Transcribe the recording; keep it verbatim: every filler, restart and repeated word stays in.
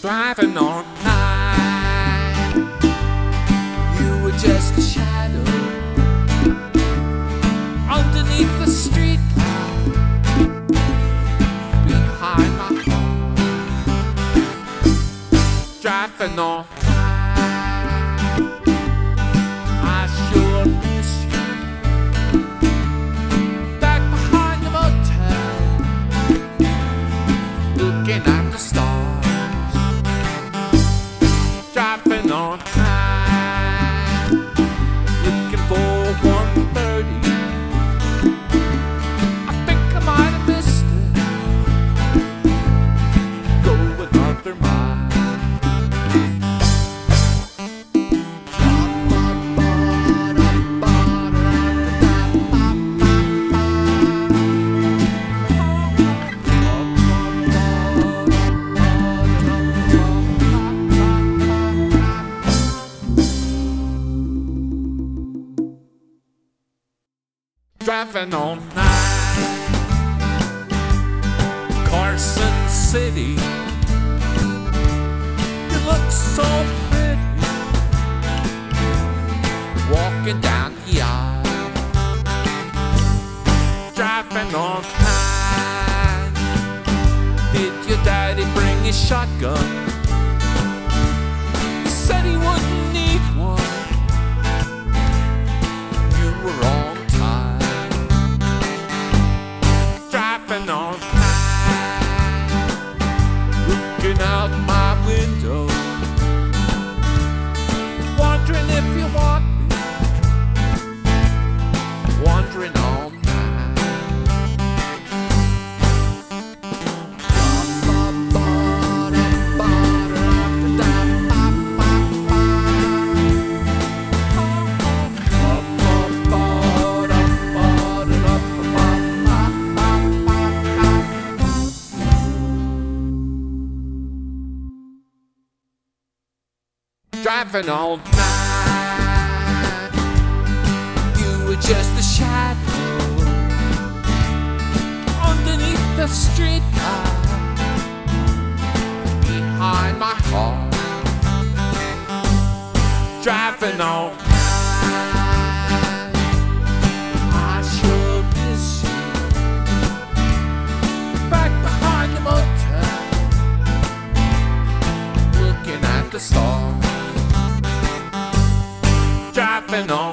driving all night. You were just a shadow underneath the street light, behind my heart, driving all night. I sure miss you, back behind the motel, looking at the stars, driving all night, looking for one thirty. I think I might have missed it. Go another mile. Driving all night, Carson City. You look so pretty, walking down the aisle, driving all night. Did your daddy bring his shotgun? He said he wouldn't need one. You were wrong. Driving all night, looking out my window, wondering if you want me, wondering all night. Driving all night, you were just a shadow underneath the street light, behind my heart, driving all night. I sure miss you, back behind the motel, looking at the stars, driving on.